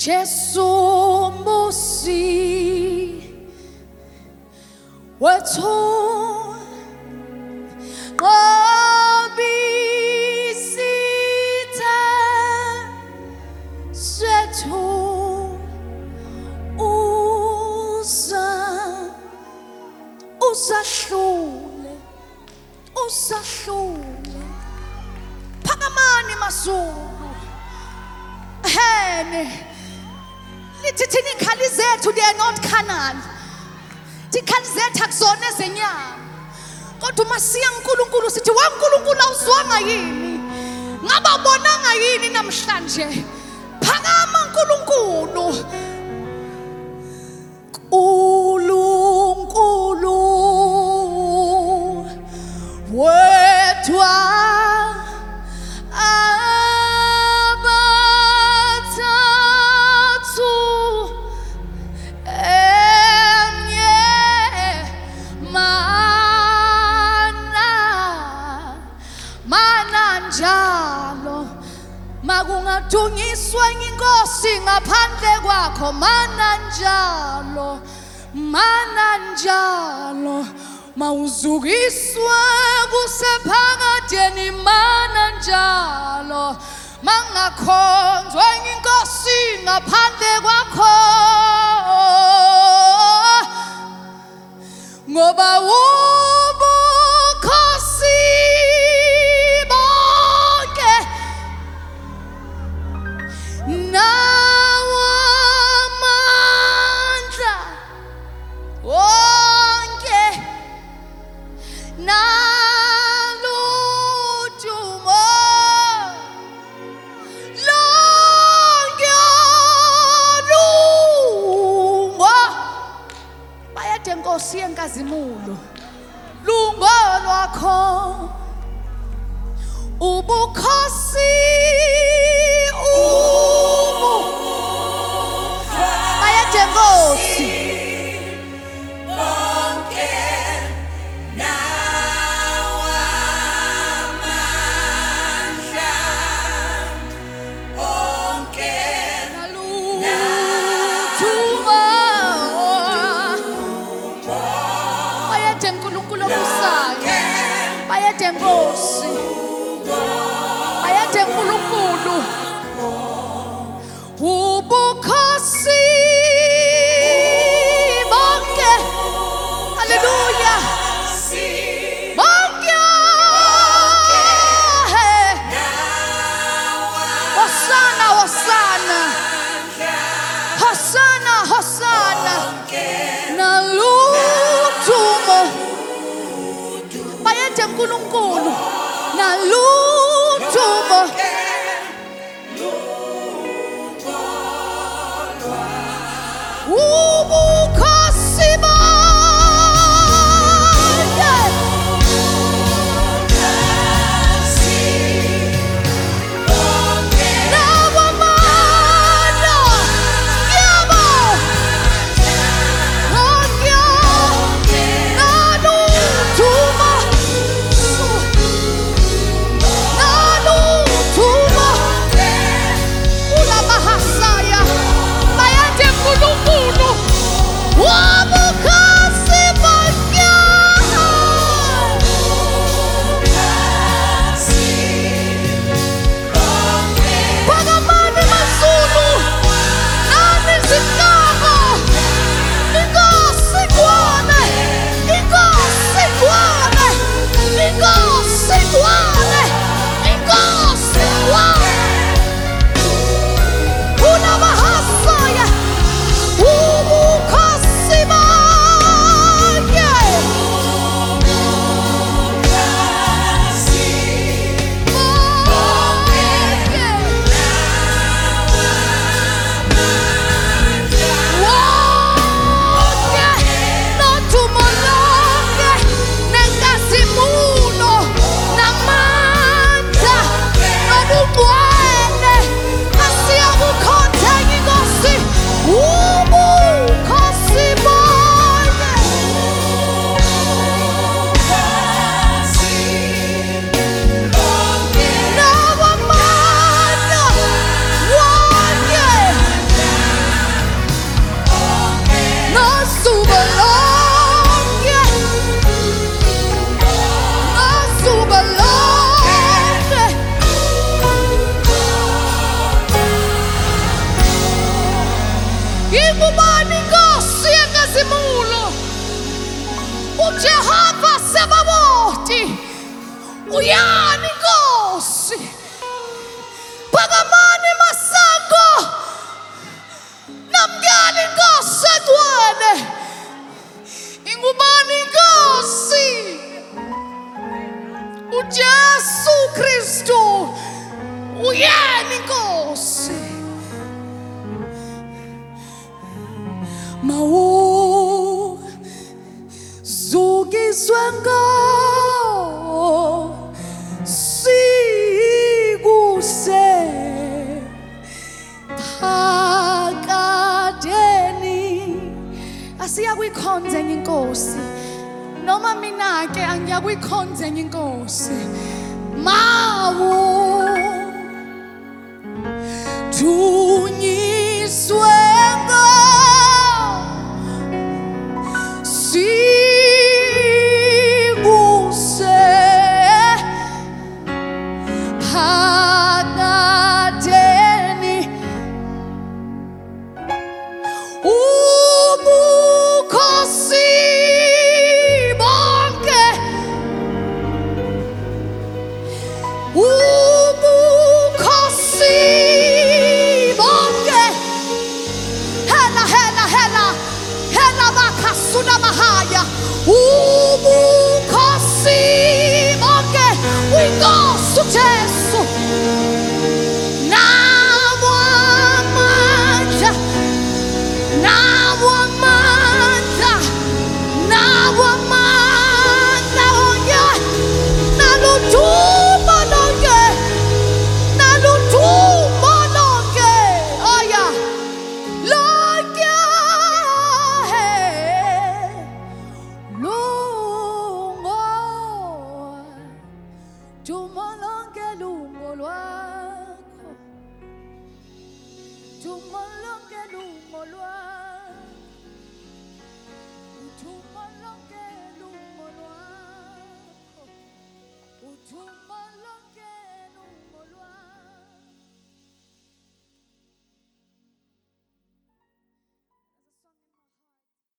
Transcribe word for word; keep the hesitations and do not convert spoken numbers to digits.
Jesu Mbusi wethu qobisitha sethu uza usahlule usahlule phakamani masulu hene lithi thina ikhali zethu they are not carnal ikhali zethu akuzona ezenyama kodwa uma siya uNkulunkulu sithi waNkulunkulu awuzwanga yini ngaba bonanga yini namhlanje phakama uNkulunkulu uNkulunkulu wethu makungadunyiswa inkosi ngaphandle kwakho mana njalo mana njalo mawuzukiswa kusephakadeni mana njalo mangakhonzwa inkosi ngaphandle kwakho ngoba ubukhosi nawamandla wonke naludumo lonke lungo bayade Nkosi yenkazimulo lungo lwakho ubukhosi Nkosi bonke nawamandla bonke naludumo bayade uNkulunkulu obusayo bayade Nkosi bayade uNkulunkulu ubukhosi uNkulunkulu naludumo ubukhosi uyena inkosi. Mawu zukiswe ngawo sikuse phakadeni. Asiya kuyikhonza enye inkosi, noma mina ke angiya kuyikhonza enye inkosi. Mawu dunyiswe sikuse phakadeni. Ubukhosi bonke, ubukhosi bonke, hela hela hela hela bakasuna mahaya. Ubukhosi bonke winkosi uJesu. Nawo amandla, nawo amandla, nawo amandla onke, naludumo lonke, naludumo lonke, oya lonke, lungo, dumo lonke lungo lwakho, dumo lonke lungo lwakho, udumo lonke lungo lwakho, udumo lonke